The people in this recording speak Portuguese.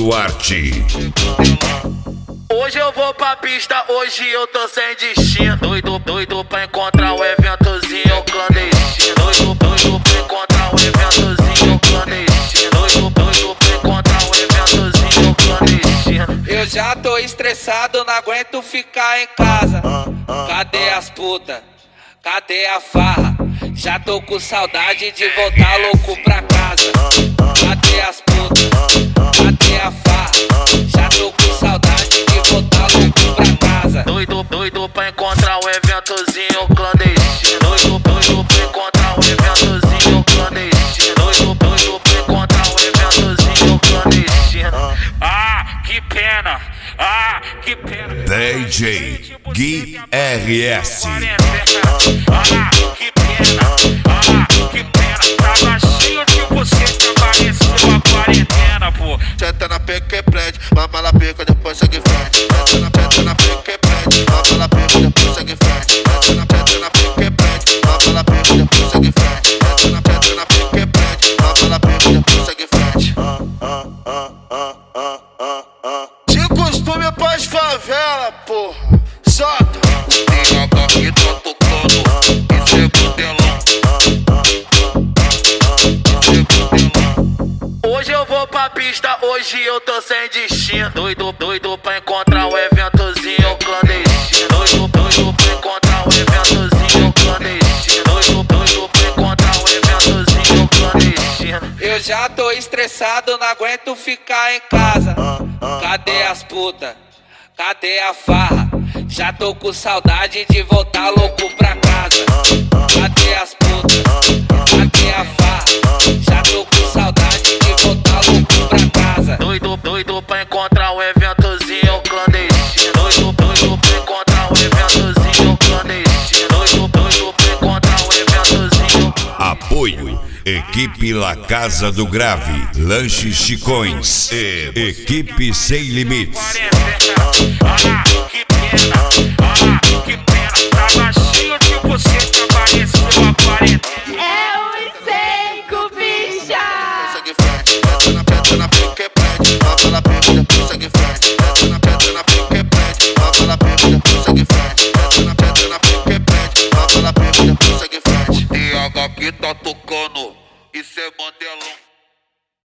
Duarte. Hoje eu vou pra pista, hoje eu tô sem destino. Doido pra encontrar um eventozinho clandestino. Doido pra encontrar um eventozinho clandestino. Doido pra encontrar um eventozinho clandestino. Eu já tô estressado, não aguento ficar em casa. Cadê as putas? Cadê a farra? Já tô com saudade de voltar louco pra casa. Cadê as putas? Cadê a farra? Já tô com saudade de voltar louco pra casa. Doido pra encontrar um eventozinho clandestino. Doido pra encontrar um eventozinho clandestino. Doido pra encontrar um eventozinho clandestino. Ah, que pena! Ah, que pena! DJ Gui RS. Ah, que pena! Ah, que pena! Tava cheio de você que apareceu a quarentena, pô. Senta na pica e prende, mama na pica, depois segue em frente. Senta na pica e prende, mama na pica, depois segue em frente. Senta na pica e prende, mama na pica, depois segue em frente. Senta na pica e prende, mama na pica, depois segue em frente. De costume pras favela, porra. Solta. Tem a barriga tocando, isso é modelão. Hoje eu vou pra pista, hoje eu tô sem destino. Doido pra encontrar um eventozinho clandestino. Doido pra encontrar um eventozinho clandestino. Doido pra encontrar um eventozinho clandestino. Eu já tô estressado, não aguento ficar em casa. Cadê as putas? Cadê a farra? Já tô com saudade de voltar louco pra casa. Cadê as putas? Cadê a farra? Já tô com saudade de voltar louco pra casa. Doido pra encontrar um eventozinho clandestino. Doido pra encontrar um eventozinho clandestino. Doido pra encontrar um eventozinho. Apoio Equipe La Casa do Grave, Lanches Chicões e Equipe Sem Limites. Ah, que pena! Ah, que pena!